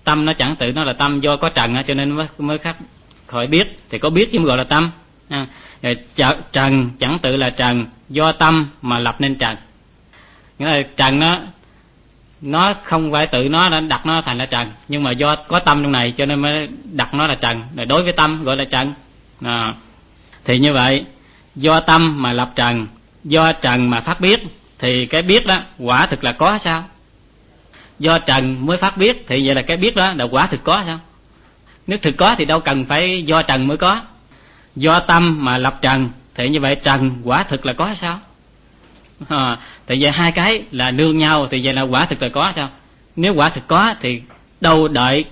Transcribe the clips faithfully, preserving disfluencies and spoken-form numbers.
tâm nó chẳng tự nó là tâm, do có trần cho nên mới mới khác khỏi biết, thì có biết chứ mới gọi là tâm. À, trần chẳng tự là trần, do tâm mà lập nên trần. Nghĩa là trần nó nó không phải tự nó đã đặt nó thành là trần, nhưng mà do có tâm trong này cho nên mới đặt nó là trần. Rồi đối với tâm gọi là trần. À, thì như vậy do tâm mà lập trần, do trần mà phát biết, thì cái biết đó quả thực là có sao? Do trần mới phát biết, thì vậy là cái biết đó là quả thực có sao? Nếu thực có thì đâu cần phải do trần mới có. Do tâm mà lập trần, thì như vậy trần quả thực là có sao? À, thì vậy hai cái là nương nhau, thì vậy là quả thực là có sao? Nếu quả thực có thì đâu đợi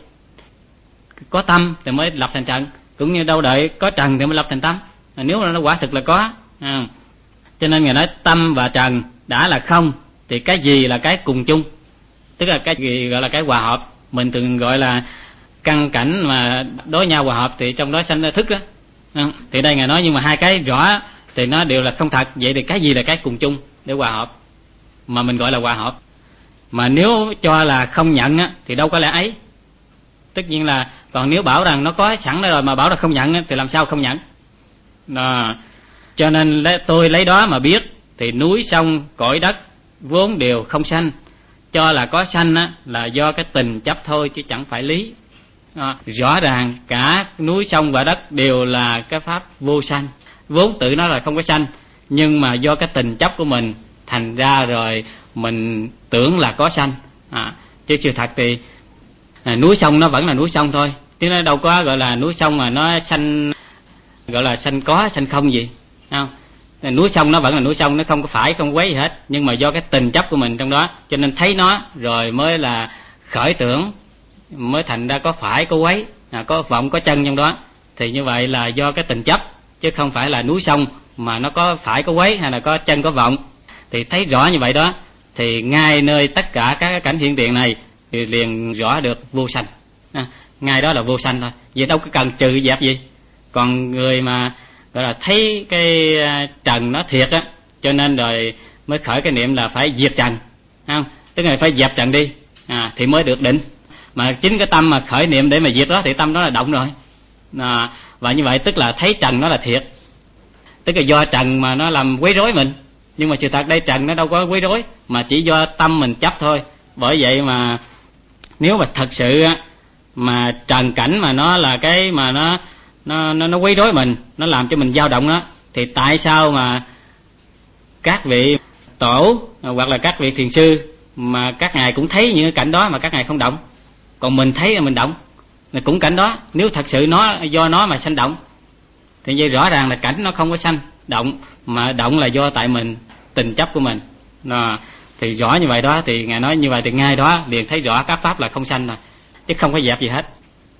có tâm thì mới lập thành trần, cũng như đâu đợi có trần thì mới lập thành tâm. À, nếu là nó quả thực là có. À, cho nên Ngài nói tâm và trần đã là không, thì cái gì là cái cùng chung, tức là cái gì gọi là cái hòa hợp. Mình thường gọi là căn cảnh mà đối nhau hòa hợp, thì trong đó sanh ra thức đó. À, thì đây Ngài nói nhưng mà hai cái rõ thì nó đều là không thật. Vậy thì cái gì là cái cùng chung để hòa hợp mà mình gọi là hòa hợp? Mà nếu cho là không nhận á, thì đâu có lẽ ấy. Tất nhiên là, còn nếu bảo rằng nó có sẵn đó rồi mà bảo là không nhận á, thì làm sao không nhận? Đó. Cho nên tôi lấy đó mà biết, thì núi sông cõi đất vốn đều không sanh. Cho là có sanh á, là do cái tình chấp thôi chứ chẳng phải lý. Đó. Rõ ràng cả núi sông và đất đều là cái pháp vô sanh, vốn tự nó là không có sanh, nhưng mà do cái tình chấp của mình thành ra rồi mình tưởng là có sanh. À, chứ sự thật thì à, núi sông nó vẫn là núi sông thôi, chứ nó đâu có gọi là núi sông mà nó sanh, gọi là sanh có sanh không gì, không? Núi sông nó vẫn là núi sông, nó không có phải không quấy gì hết, nhưng mà do cái tình chấp của mình trong đó cho nên thấy nó rồi mới là khởi tưởng, mới thành ra có phải có quấy, à, có vọng có chân trong đó. Thì như vậy là do cái tình chấp, chứ không phải là núi sông mà nó có phải có quấy hay là có chân có vọng. Thì thấy rõ như vậy đó, thì ngay nơi tất cả các cái cảnh hiện tiền này thì liền rõ được vô sanh. À, ngay đó là vô sanh thôi, vậy đâu có cần trừ dẹp gì. Còn người mà gọi là thấy cái trần nó thiệt á, cho nên rồi mới khởi cái niệm là phải diệt trần, không? Tức là phải dẹp trần đi, à, thì mới được định. Mà chính cái tâm mà khởi niệm để mà diệt đó thì tâm đó là động rồi. À, và như vậy tức là thấy trần nó là thiệt, tức là do trần mà nó làm quấy rối mình. Nhưng mà sự thật đây trần nó đâu có quấy rối, mà chỉ do tâm mình chấp thôi. Bởi vậy mà nếu mà thật sự mà trần cảnh mà nó là cái mà nó nó nó, nó quấy rối mình, nó làm cho mình dao động đó, thì tại sao mà các vị tổ hoặc là các vị thiền sư mà các ngài cũng thấy những cái cảnh đó mà các ngài không động, còn mình thấy là mình động, là cũng cảnh đó. Nếu thật sự nó do nó mà sanh động, thì vậy rõ ràng là cảnh nó không có sanh động, mà động là do tại mình tình chấp của mình. Đó. Thì rõ như vậy đó, thì ngài nói như vậy thì ngay đó liền thấy rõ các pháp là không sanh rồi, chứ không có dẹp gì hết.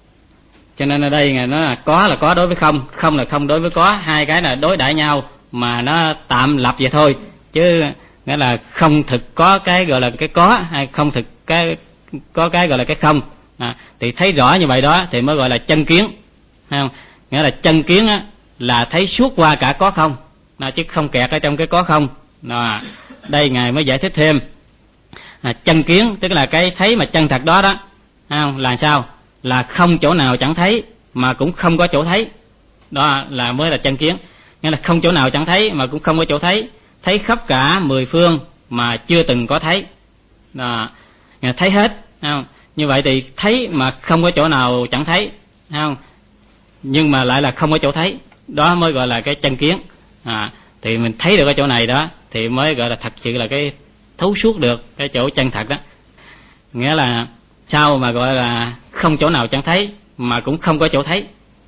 Cho nên ở đây ngài nói là có là có đối với không, không là không đối với có, hai cái là đối đãi nhau mà nó tạm lập vậy thôi, chứ nghĩa là không thực có cái gọi là cái có, hay không thực cái có cái gọi là cái không. À, thì thấy rõ như vậy đó thì mới gọi là chân kiến, thấy không? Nghĩa là chân kiến á, là thấy suốt qua cả có không, à, chứ không kẹt ở trong cái có không. À, đây ngài mới giải thích thêm. À, chân kiến tức là cái thấy mà chân thật đó đó, thấy không? Là sao? Là không chỗ nào chẳng thấy mà cũng không có chỗ thấy, đó là mới là chân kiến. Nghĩa là không chỗ nào chẳng thấy mà cũng không có chỗ thấy, thấy khắp cả mười phương mà chưa từng có thấy. Đó, thấy hết, thấy không? Như vậy thì thấy mà không có chỗ nào chẳng thấy, thấy không? Nhưng mà lại là không có chỗ thấy, đó mới gọi là cái chân kiến. À, thì mình thấy được cái chỗ này đó thì mới gọi là thật sự là cái thấu suốt được cái chỗ chân thật đó. Nghĩa là sao mà gọi là không chỗ nào chẳng thấy mà cũng không có chỗ thấy,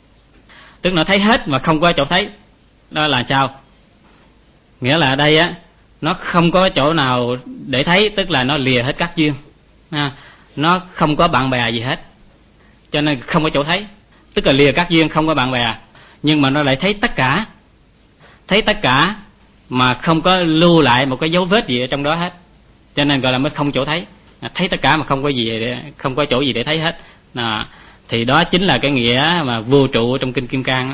tức nó thấy hết mà không có chỗ thấy, đó là sao? Nghĩa là ở đây á, nó không có chỗ nào để thấy, tức là nó lìa hết các duyên, à, nó không có bạn bè gì hết, cho nên không có chỗ thấy. Tức là lìa các duyên, không có bạn bè, nhưng mà nó lại thấy tất cả, thấy tất cả mà không có lưu lại một cái dấu vết gì ở trong đó hết, cho nên gọi là mới không chỗ thấy. À, thấy tất cả mà không có gì để, không có chỗ gì để thấy hết. À, thì đó chính là cái nghĩa mà vô trụ trong kinh Kim Cang đó.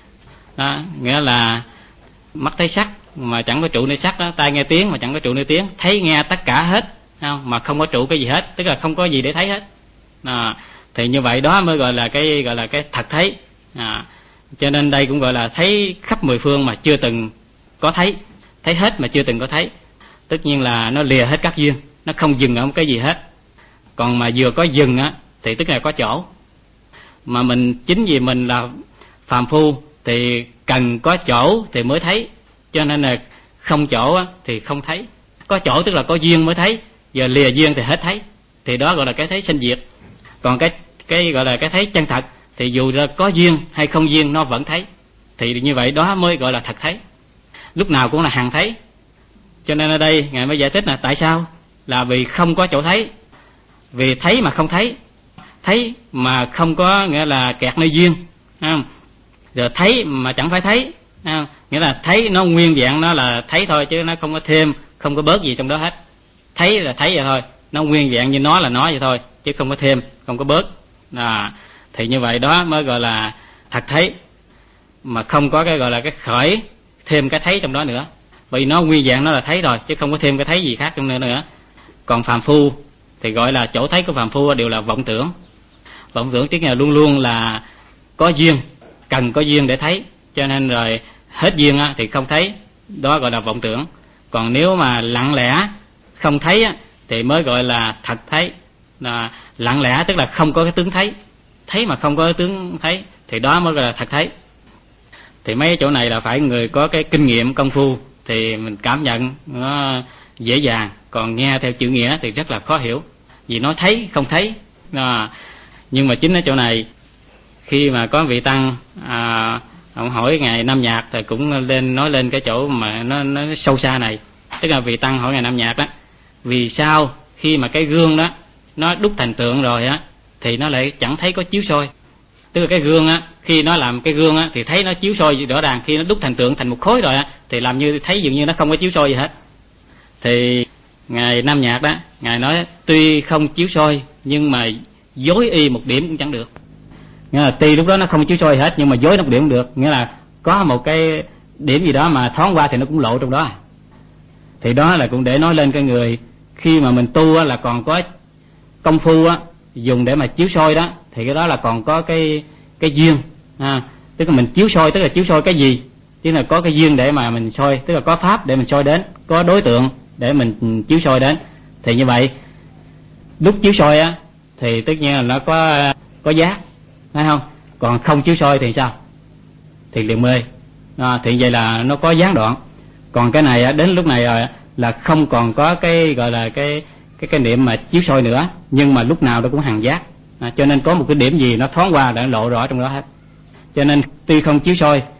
Đó, nghĩa là mắt thấy sắc mà chẳng có trụ nơi sắc đó, tai nghe tiếng mà chẳng có trụ nơi tiếng, thấy nghe tất cả hết, không? Mà không có trụ cái gì hết, tức là không có gì để thấy hết. À, Thì như vậy đó mới gọi là cái gọi là cái thật thấy. À, cho nên đây cũng gọi là thấy khắp mười phương mà chưa từng có thấy, thấy hết mà chưa từng có thấy. Tất nhiên là nó lìa hết các duyên, nó không dừng ở một cái gì hết. Còn mà vừa có dừng á thì tức là có chỗ. Mà mình chính vì mình là phàm phu thì cần có chỗ thì mới thấy, cho nên là không chỗ á thì không thấy. Có chỗ tức là có duyên mới thấy, giờ lìa duyên thì hết thấy. Thì đó gọi là cái thấy sinh diệt. Còn cái cái gọi là cái thấy chân thật thì dù là có duyên hay không duyên nó vẫn thấy. Thì như vậy đó mới gọi là thật thấy. Lúc nào cũng là hằng thấy. Cho nên ở đây Ngài mới giải thích là tại sao? Là vì không có chỗ thấy. Vì thấy mà không thấy, thấy mà không có nghĩa là kẹt nơi duyên, không? Rồi thấy mà chẳng phải thấy, không? Nghĩa là thấy nó nguyên vẹn, nó là thấy thôi chứ nó không có thêm, không có bớt gì trong đó hết. Thấy là thấy vậy thôi, nó nguyên vẹn như nó là nó vậy thôi, chứ không có thêm, không có bớt. À, thì như vậy đó mới gọi là thật thấy, mà không có cái gọi là cái khởi thêm cái thấy trong đó nữa. Vì nó nguyên vẹn nó là thấy rồi, chứ không có thêm cái thấy gì khác trong nữa nữa. Còn phàm phu thì gọi là chỗ thấy của phàm phu đều là vọng tưởng. Vọng tưởng tức là luôn luôn là có duyên, cần có duyên để thấy, cho nên rồi hết duyên á thì không thấy, đó gọi là vọng tưởng. Còn nếu mà lặng lẽ không thấy á thì mới gọi là thật thấy. Là lặng lẽ tức là không có cái tướng thấy, thấy mà không có cái tướng thấy thì đó mới gọi là thật thấy. Thì mấy chỗ này là phải người có cái kinh nghiệm công phu thì mình cảm nhận nó dễ dàng, còn nghe theo chữ nghĩa thì rất là khó hiểu, vì nói thấy không thấy. À, nhưng mà chính ở chỗ này khi mà có vị tăng à, ông hỏi Ngài Nam Nhạc thì cũng lên nói lên cái chỗ mà nó, nó sâu xa này. Tức là vị tăng hỏi Ngài Nam Nhạc đó, vì sao khi mà cái gương đó nó đúc thành tượng rồi á thì nó lại chẳng thấy có chiếu soi. Tức là cái gương á, khi nó làm cái gương á thì thấy nó chiếu soi rõ ràng, khi nó đúc thành tượng thành một khối rồi á thì làm như thấy dường như nó không có chiếu soi gì hết. Thì Ngài Nam Nhạc đó, Ngài nói tuy không chiếu soi nhưng mà dối y một điểm cũng chẳng được. Nghĩa là tuy lúc đó nó không chiếu soi hết nhưng mà dối nó một điểm cũng được. Nghĩa là có một cái điểm gì đó mà thoáng qua thì nó cũng lộ trong đó. Thì đó là cũng để nói lên cái người khi mà mình tu á, là còn có công phu á, dùng để mà chiếu soi đó, thì cái đó là còn có cái cái duyên. À, tức là mình chiếu soi tức là chiếu soi cái gì? Chứ là có cái duyên để mà mình soi, tức là có pháp để mình soi đến, có đối tượng để mình chiếu soi đến. Thì như vậy lúc chiếu soi á thì tất nhiên là nó có có giác, phải không? Còn không chiếu soi thì sao? Thì liền mê. À, thì vậy là nó có gián đoạn. Còn cái này đến lúc này rồi là không còn có cái gọi là cái cái cái niệm mà chiếu soi nữa, nhưng mà lúc nào nó cũng hằng giác. À, cho nên có một cái điểm gì nó thoáng qua là nó lộ rõ trong đó hết. Cho nên tuy không chiếu soi